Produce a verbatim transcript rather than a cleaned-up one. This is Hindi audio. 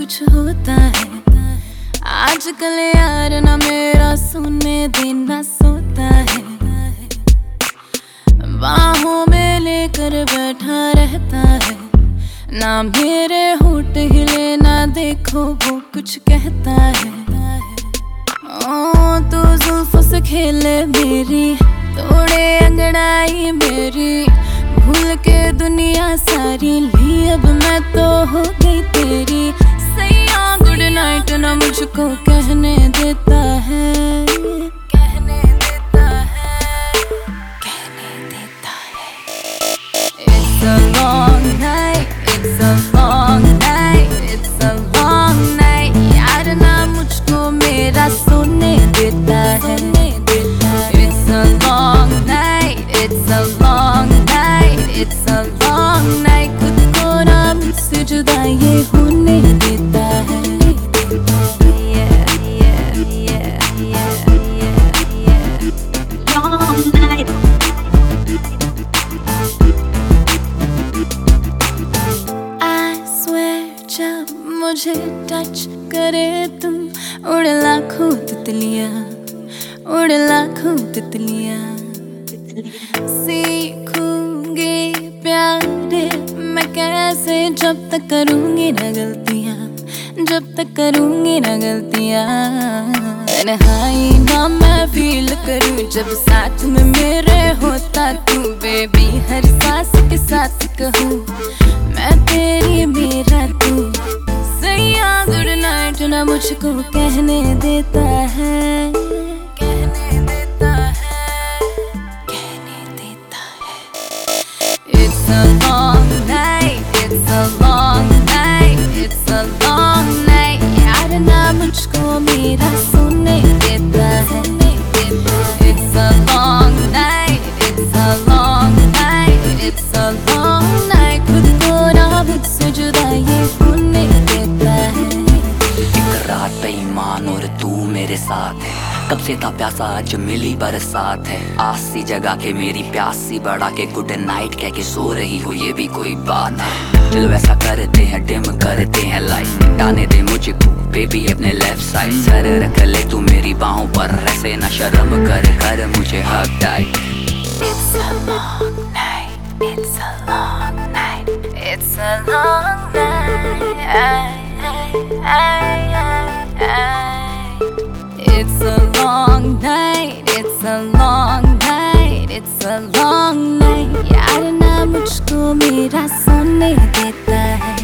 कुछ होता है। आजकल यार ना मेरा सोने देना सोता है, बाहों में लेकर बैठा रहता है। ना मेरे होठ हिले ना देखो वो कुछ कहता है। ओ तो जुल्फों से खेले मेरी, तोड़े अंगड़ाई मेरी, भूल के दुनिया सारी ली अब मैं तो हो गई तेरी। सैया गुड नाइट ना मुझको कहने देता है, कहने देता है, कहने देता है। It's a long night, it's a long night, it's a long night। यार ना मुझको मेरा सोने देता है। It's a long night, it's a long night, it's a long night। खुद को ना मुझसे जुदा ये होने देता है। Yeah, yeah, yeah, yeah, yeah, yeah। Long night। I swear जब मुझे टच करे तुम, उड़ लाखों तितलियां, उड़ लाखों तितलियां। सीखूंगी प्यारे मैं कैसे, जब तक करूंगी ना गलतियां, जब तक करूंगी ना गलतियां। तन्हाई ना मैं फील करूं जब साथ में मेरे होता तू, बेबी हर सांस के साथ कहूं मैं तेरी मेरा तू। सैया गुड नाइट ना मुझको कहने देता है, कहने देता है, कहने देता है। It's a long night, it's a long night, it's a long night। यार ना मुझको मेरा सोने देता है। It's a long night, it's a long night, it's a long night। खुद को ना मुझसे जुदा ये होने देता है। एक रात बेईमान और तू मेरे साथ है, कब से था प्यासा आज मिली बरसात है। आस सी जगा के मेरी प्यास सी बढ़ा के गुड नाइट कह के सो रही हो ये भी कोई बात है। चलो ऐसा करते हैं डिम करते हैं लाइट, डाने दे मुझको बेबी अपने लेफ्ट साइड। सर रख ले तू मेरी बाहों पर, ऐसे ना शर्म कर कर मुझे हक tight. It's a long night, it's a long night, it's a long night। It's a long night, it's a long night, it's a long night। यार ना मुझको मेरा सोने देता है।